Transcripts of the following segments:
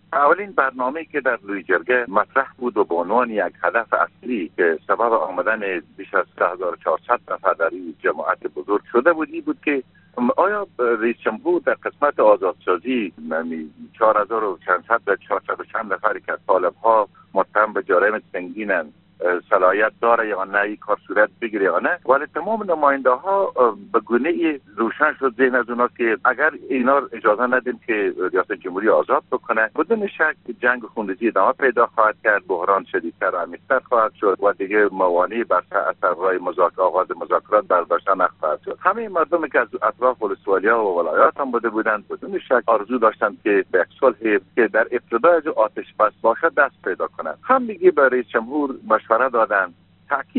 اولین برنامه‌ای که در لوی جرگه مطرح بود و به عنوان یک هدف اصلی که سبب آمدن بیش از 3400 نفر در این جماعت بزرگ شده بود این بود که آیا رئیس جمهور در قسمت آزادسازی 4000 و چند نفری که طالب‌ها متهم به جرایم سنگینند صلاحیت داره یا نه این کار صورت بگیره یا نه، ولی تمام نماینده ها به گونه روشن شد ذهن از اونا که اگر اینا اجازه ندیم که ریاست جمهوری آزاد بکنه بدون شک جنگ خونریزی ادامه پیدا خواهد کرد، بحران شدیدتر و عمیق‌تر خواهد شد و دیگه موانعی بر اثرهای آغاز مذاکرات برداشته نخواهد شد. همه مردمی که از اطراف ولسوالیا و ولایات هم بوده بودند بدون شک آرزو داشتند که به یک صلح که در ابتدای از آتش بس باشه دست پیدا کنند. هم میگه به رئیس جمهور مشوره دادن، تأکید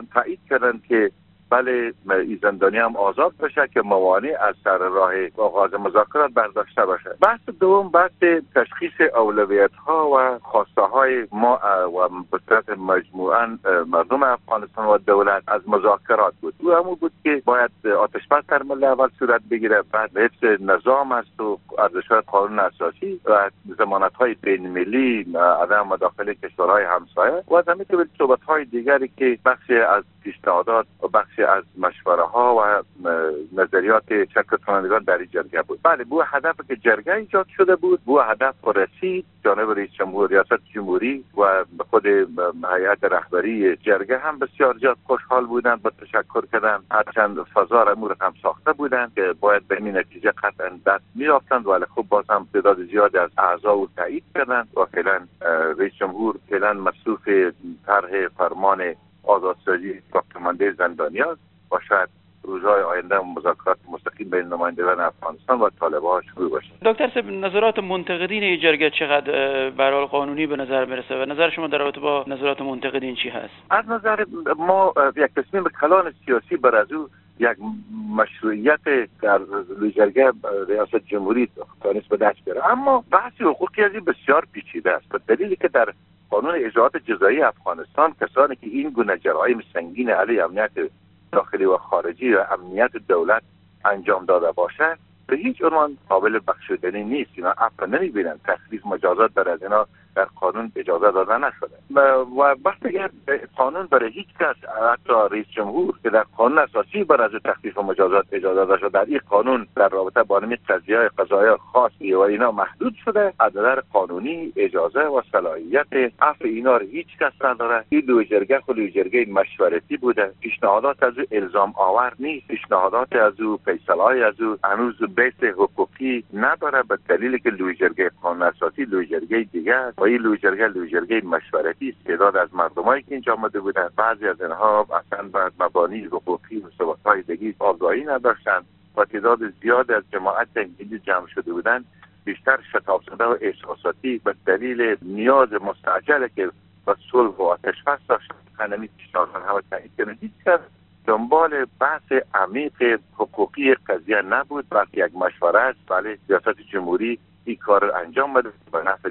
کردن که بله این زندانی هم آزاد بشه که موانع از سر راه آغاز مذاکرات برداشته باشه. بحث دوم بحث تشخیص اولویت ها و خواسته های ما و به صورت مجموعاً مردم افغانستان و دولت از مذاکرات بود. او همون بود که باید آتش بس در مله اول صورت بگیره، بعد حفظ نظام است و ارزش‌های قانون اساسی و ضمانت های بین المللی، عدم مداخله کشورهای همسایه و از همین قبیل صحبت های دیگری که بخشی از پیشنهادات و بخشی از مشوره ها و نظریات شرکت کنندگان در این جرگه بود. بله بو هدف که جرگه ایجاد شده بود، بو هدف رسید. جانب رئیس جمهور، ریاست جمهوری و خود هیئت رهبری جرگه هم بسیار زیاد خوشحال بودند و تشکر کردند. هرچند فضا را امور هم ساخته بودند که باید به این نتیجه قطعا دست می‌یافتند، ولی خب باز هم تعداد زیاد از اعضا او تایید کردند و فعلا رئیس جمهور فعلا مصروف طرح فرمان آزادسازی ساختمانده زندانیان و شاید روزهای آینده مذاکرات مستقیم بین نمایندگان افغانستان و طالبان شروع باشه. دکتر صاحب، نظرات منتقدین جرگه چقدر به حال قانونی به نظر میرسه و نظر شما در رابطه با نظرات منتقدین چی هست؟ از نظر ما یک تصمیم کلان سیاسی بر از او یک مشروعیت در جرگه ریاست جمهوری تونست به دست بیاره، اما بحث حقوقی از این بسیار پیچیده است به دلیلی که در قانون اجراءات جزایی افغانستان کسانی که این گونه جرایم سنگین علیه امنیت داخلی و خارجی و امنیت دولت انجام داده باشند به هیچ عنوان قابل بخشودنی نیست. اینا عفو نمیبینن، تخفیف مجازات بر از اینا در قانون اجازه داده نشده و وقتی اگر قانون برای هیچ کس، حتی رئیس جمهور که در قانون اساسی بر از تخفیف مجازات اجازه داده شده، در این قانون در رابطه با این قضیه قضایی خاصی و اینا محدود شده، از نظر قانونی اجازه و صلاحیت عفو اینا رو هیچ کس نداره. این لوی جرگه خود لوی جرگه مشورتی بوده، پیشنهادات از او الزام آور نیست، پیشنهادات از او، فیصله‌های از او هنوز بیس حقوقی نداره به دلیلی که لوی جرگه قانون اساسی لوی جرگه دیگه است. این لوی جرگه مشورتی است که داد از مردمایی که اینجا آمده بودند. بعضی از اینها اصلا بر مبانی حقوقی و ثبات‌های دیگه آگاهی نداشتند و تعداد زیاد از جماعت انگلیسی جمع شده بودند بیشتر شتاب شده و احساساتی به دلیل نیاز مستعجل که با صلح و آتش‌بس داشتند همین پیشنهادها و تایید کردند. دنبال بحث عمیق حقوقی قضیه نبود، بلکه یک مشوره است. ولی ریاست جمهوری این کار انجام بده به نفع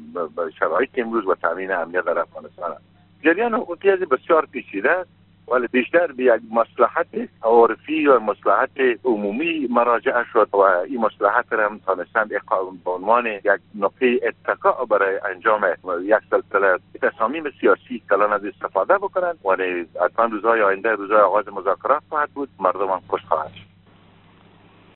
شرایط امروز و تامین امنیت در افغانستان. جریان حقوقی از بسیار پیچیده است ولی بیشتر به یک مصلحت عرفی و مصلحت عمومی مراجعه شد و این مصلحت را هم تانستند به عنوان یک نقطه اتکا برای انجام یک سلسله تصامیم سیاسی کلان از استفاده بکنند. ولی حتما روزهای آینده روزهای آغاز مذاکرات خواهد بود، مردم هم خوش خواهند شد.